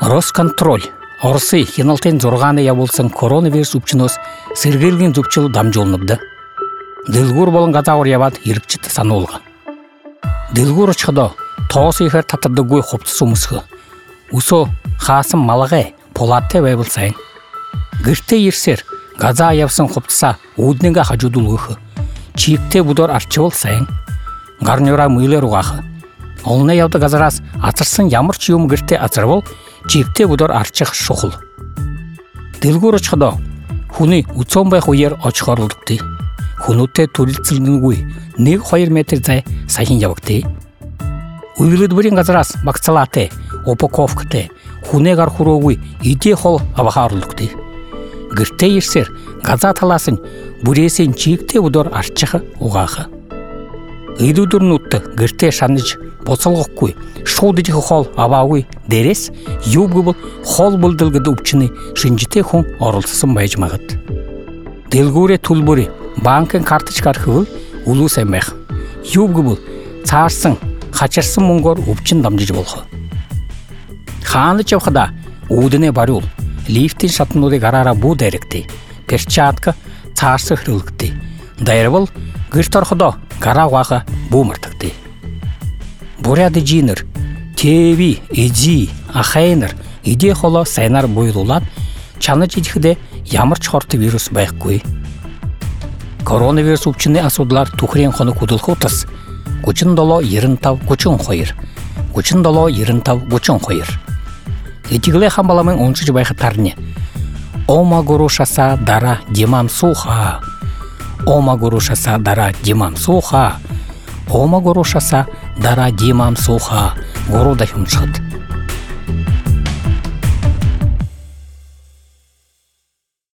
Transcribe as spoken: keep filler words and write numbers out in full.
Росконтроль. Орысы хиналтен зорғаны я болсын коронавирус ұпчынос сыргелген зұпчыл дамжолыныбды. Дылгур болын ғазауыр ябад ерікчіті санолға. Дылгур ұчқыда тоғыз ефер татырды гой қопты сумысқы. Усо қасым малығы полатты бәй болсайын. Гірте ерсер ғаза аявсын қоптыса өдінге қажудулғықы. Чиікте бұдар арчы болсайын. Гарнера мүйлер ұғақы. Олына яуды ғазарас атырсын ямыр чиум гірте атыр бол, чиікте бұдар арчық шоқыл. Дылгур ұчқыда хуны ұтсонбай қойер очқарылдықты. Хунутте турилцілдің ғой нег қойыр метр зай сайын явықты. Уйлыд бірін ғазарас бақсалаты, опаковкыты, хуне ғарқұру ғой иде қол абақарылдықты. Гірте ерсер ғаза таласын бүресен чиікте бұдар арчықы ұғақы. Ыйдудырын ұтты гірте шаныч босылғық көй, шоудыжығы қол абауы дерес, юбғы бұл қол бұлдылғыды ұпчыны жынжыте хүн орылсысын байжмағыд. Дылгуре тұлбұры банкын карточкар қығыл ұлу сәмбәқ. Юбғы бұл царсын, қачырсын мұңғор ұпчын дамжыжы болғы. Қаны чавқыда ұдыне барыл, лифтін шатынуды ғарара бұ дәрікті, перчатка царсы қырылықты. Дайры бұл ғыртарқыда ғара уақы бұ мұртықты. Буряды жиныр, теви, иди, ахайныр, иде қола сайнар бойылулат, чаны жедіхіде ямыр чқорты вирус байық көй. Коронавирус ұпчыны асудылар тұқырен қоны күділгі ұтыс. Күчін доло ерін тау күчін қойыр. Күчін доло ерін тау күчін қойыр. Етігілі қамбаламын оншыжы байқы тарыне. Ома ғұрушаса дара демам суха. Ома ғұрушаса дара демам суха. Ома ғұрушаса дара демам суха. Ғұру да хүм шығыд.